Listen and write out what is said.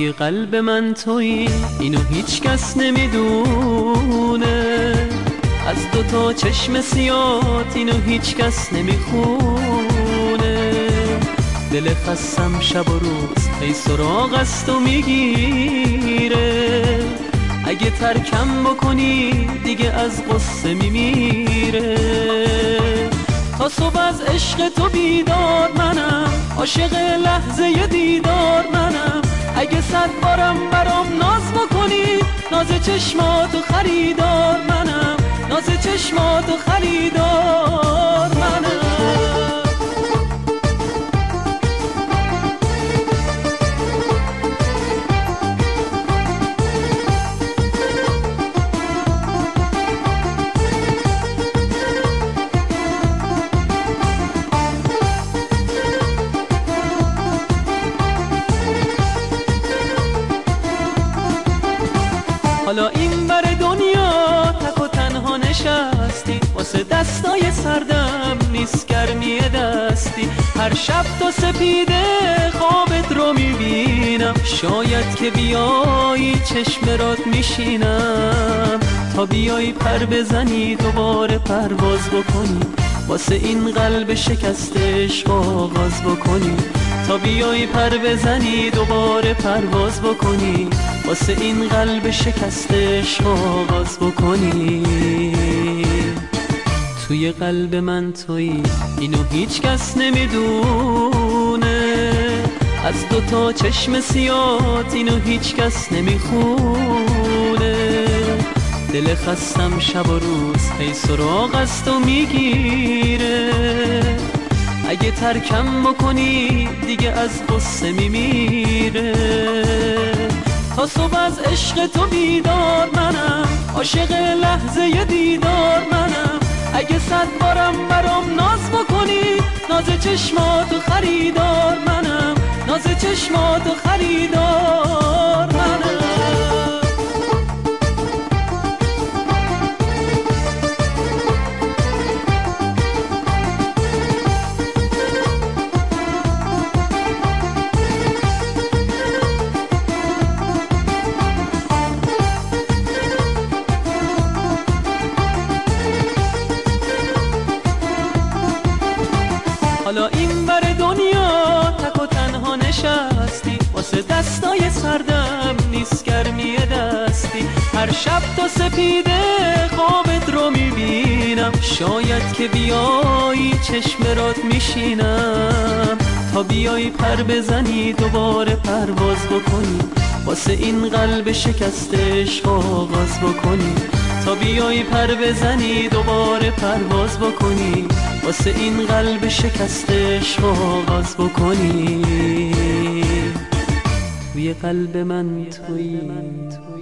توی قلب من تویی، اینو هیچ کس نمیدونه. از دوتا چشم سیات اینو هیچ کس نمیخونه. دل خستم شب و روز ای سراغ است و میگیره. اگه ترکم بکنی دیگه از غصه میمیره. تا صبح از عشق تو بیدار منم، عاشق لحظه دیدار منم. اگه 100 بارم برام ناز بکنی، ناز چشماتو خریدار منم، ناز چشماتو خریدار منم. حالا این بر دنیا تک و تنها نشستی، واسه دستای سردم نیست گرمی دستی. هر شب تا سپیده خوابت رو میبینم، شاید که بیایی چشم رات میشینم. تا بیایی پر بزنی دوباره پرواز بکنی، واسه این قلب شکستش آغاز بکنی. تا بیایی پر بزنی دوباره پرواز بکنی، واسه این قلب شکستش آغاز بکنی. توی قلب من تویی، اینو هیچ کس نمیدونه. از دوتا چشم سیات اینو هیچ کس نمیخونه. دل خستم شب و روز ای سراغ است و میگیره. اگه ترکم بکنی دیگه از غصه میمیره. تا صبح از عشق تو بیدار منم، عاشق لحظه دیدار منم. اگه 100 بارم برام ناز بکنی، ناز چشماتو خریدار منم، ناز چشماتو خریدار منم. حالا این بر دنیا تک و تنها نشستی، واسه دستای سردم نیست گرمی دستی. هر شب تا سپیده خوابت رو میبینم، شاید که بیایی چشم رات میشینم. تا بیایی پر بزنی دوباره پرواز بکنی، واسه این قلب شکستش آغاز بکنی. تا بیایی پر بزنی دوباره پرواز بکنی، واسه این قلب شکستش آغاز بکنی. توی قلب من تویی.